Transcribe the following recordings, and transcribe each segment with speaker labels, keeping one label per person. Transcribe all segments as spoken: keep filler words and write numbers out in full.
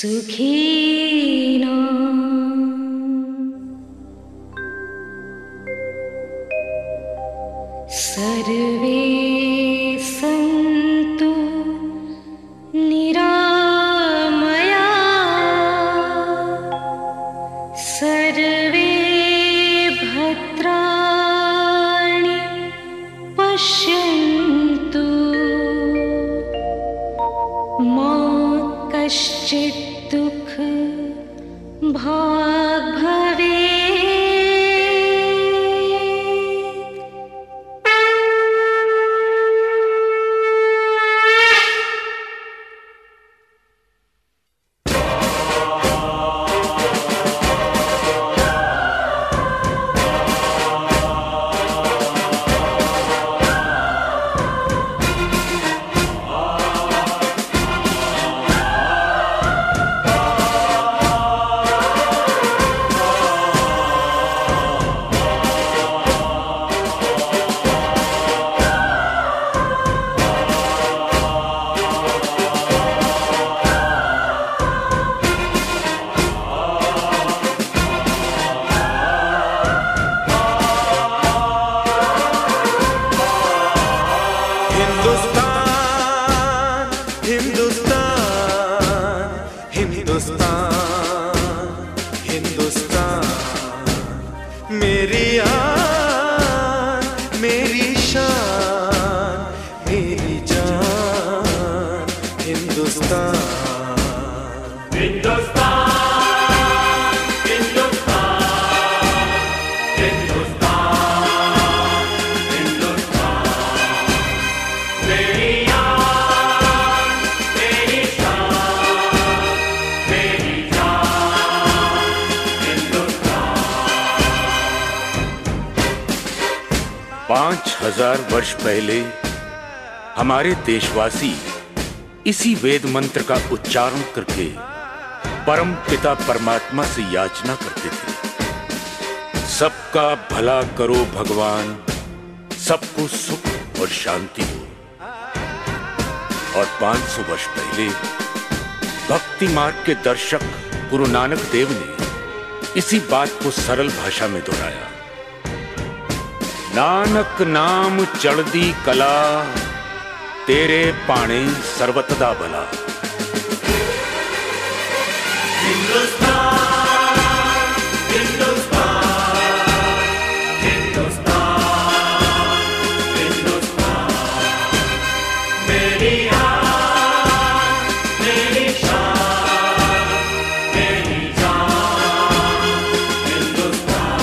Speaker 1: सुखिनो सर्वे सन्तु निरामया सर्वे भद्राणि पश्यन्तु मा कश्चित् दुःख भाग् भवेत्।
Speaker 2: मेरी आन, मेरी शान, मेरी जान, हिंदुस्तान। हिंदुस्तान, हिंदुस्तान, हिंदुस्तान, हिंदुस्तान। मेरी आन, मेरी शान, मेरी जान,
Speaker 3: पांच हजार वर्ष पहले हमारे देशवासी इसी वेद मंत्र का उच्चारण करके परम पिता परमात्मा से याचना करते थे, सबका भला करो भगवान, सबको सुख और शांति हो। और पांच सौ वर्ष पहले भक्ति मार्ग के दर्शक गुरु नानक देव ने इसी बात को सरल भाषा में दोहराया। नानक नाम चढ़दी कला, तेरे पाणे सर्वतदा भला।
Speaker 2: हिंदुस्तान, हिंदुस्तान, हिंदुस्तान, हिंदुस्तान। मेरी आन, मेरी शान, मेरी जान, हिंदुस्तान।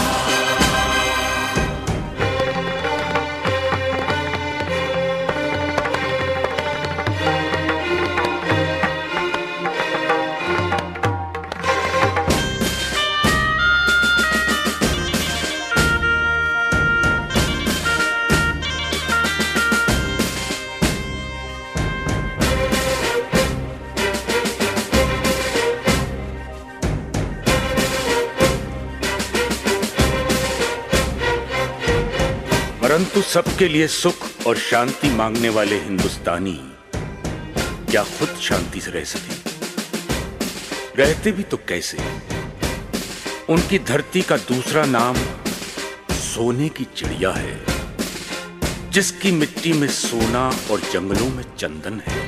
Speaker 3: परंतु सबके लिए सुख और शांति मांगने वाले हिंदुस्तानी क्या खुद शांति से रह सके? रहते भी तो कैसे? उनकी धरती का दूसरा नाम सोने की चिड़िया है, जिसकी मिट्टी में सोना और जंगलों में चंदन है।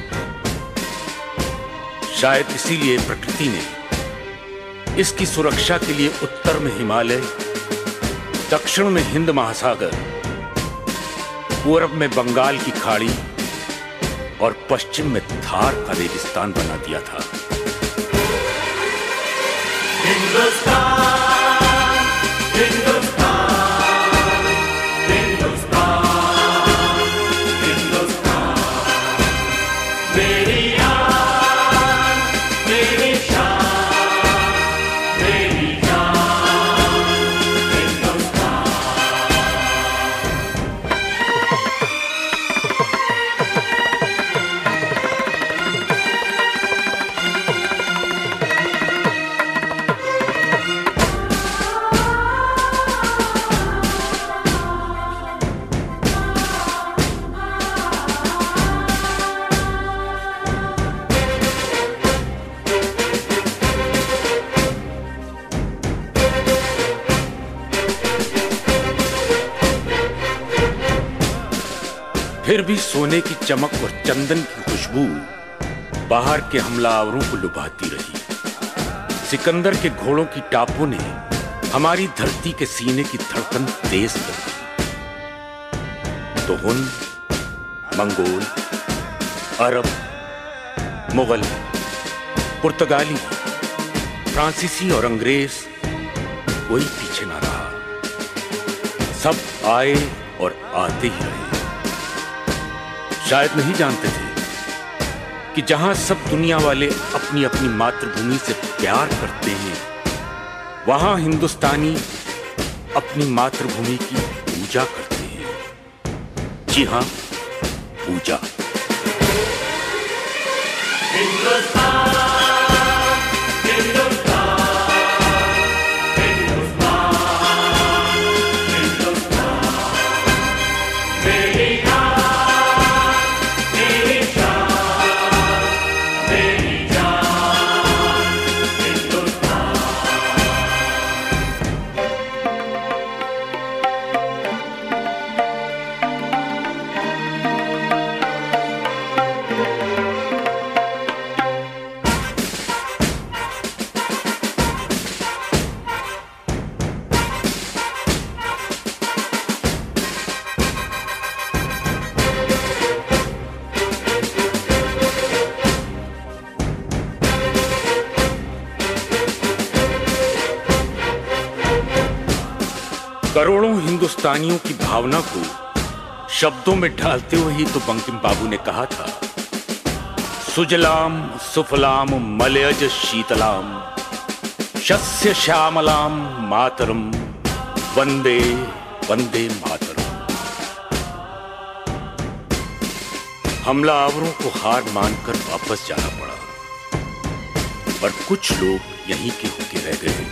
Speaker 3: शायद इसीलिए प्रकृति ने इसकी सुरक्षा के लिए उत्तर में हिमालय, दक्षिण में हिंद महासागर, पूर्व में बंगाल की खाड़ी और पश्चिम में थार का रेगिस्तान बना दिया था।
Speaker 2: हिंदुस्तान, हिंदुस्तान, हिंदुस्तान, हिंदुस्तान। मेरी आन, मेरी शान, मेरी जान, हिंदुस्तान।
Speaker 3: फिर भी सोने की चमक और चंदन की खुशबू बाहर के हमलावरों को लुभाती रही। सिकंदर के घोड़ों की टापों ने हमारी धरती के सीने की धड़कन तेज कर दी। तो हुन, मंगोल, अरब, मुगल, पुर्तगाली, फ्रांसीसी और अंग्रेज कोई पीछे ना रहा। सब आए और आते ही रहे। शायद नहीं जानते थे कि जहां सब दुनिया वाले अपनी अपनी मातृभूमि से प्यार करते हैं, वहां हिंदुस्तानी अपनी मातृभूमि की पूजा करते हैं। जी हां, पूजा।
Speaker 2: हिंदुस्तान, हिंदुस्तान, हिंदुस्तान, हिंदुस्तान, मेरी जान, मेरी जान, मेरी जान, हिंदुस्तान।
Speaker 3: करोड़ों हिंदुस्तानियों की भावना को शब्दों में ढालते हुए ही तो बंकिम बाबू ने कहा था, सुजलाम सुफलाम मलयज शीतलाम शस्य श्यामलाम मातरम वंदे वंदे मातरम। हमलावरों को हार मानकर वापस जाना पड़ा, पर कुछ लोग यहीं के होके रह गए।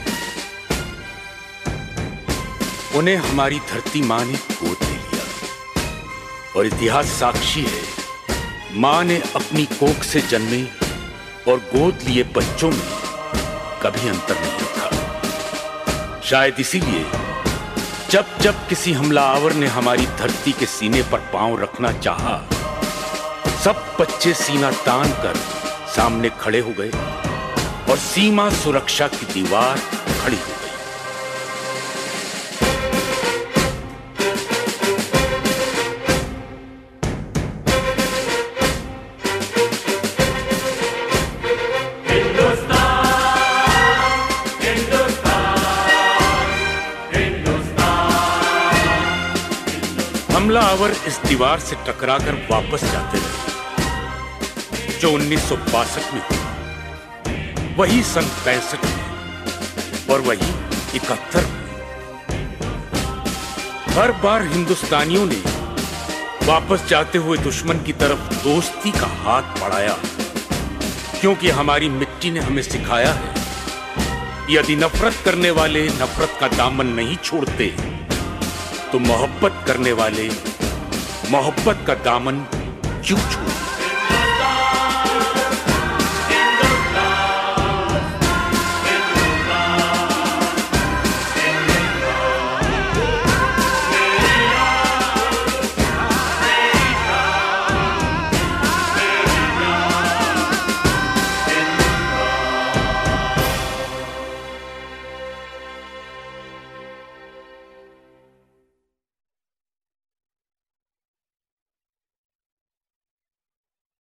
Speaker 3: उन्हें हमारी धरती मां ने गोद ले लिया, और इतिहास साक्षी है, मां ने अपनी कोख से जन्मे और गोद लिए बच्चों में कभी अंतर नहीं रखा। शायद इसीलिए जब जब किसी हमलावर ने हमारी धरती के सीने पर पांव रखना चाहा, सब बच्चे सीना तान कर सामने खड़े हो गए और सीमा सुरक्षा की दीवार खड़ी हो गई। हमलावर इस दीवार से टकराकर वापस जाते रहे, जो उन्नीस सौ बासठ में हुआ, वही सन पैंसठ में और वही इकहत्तर में। हर बार हिंदुस्तानियों ने वापस जाते हुए दुश्मन की तरफ दोस्ती का हाथ बढ़ाया, क्योंकि हमारी मिट्टी ने हमें सिखाया है, यदि नफरत करने वाले नफरत का दामन नहीं छोड़ते, तो मोहब्बत करने वाले मोहब्बत का दामन क्यों छोड़ते।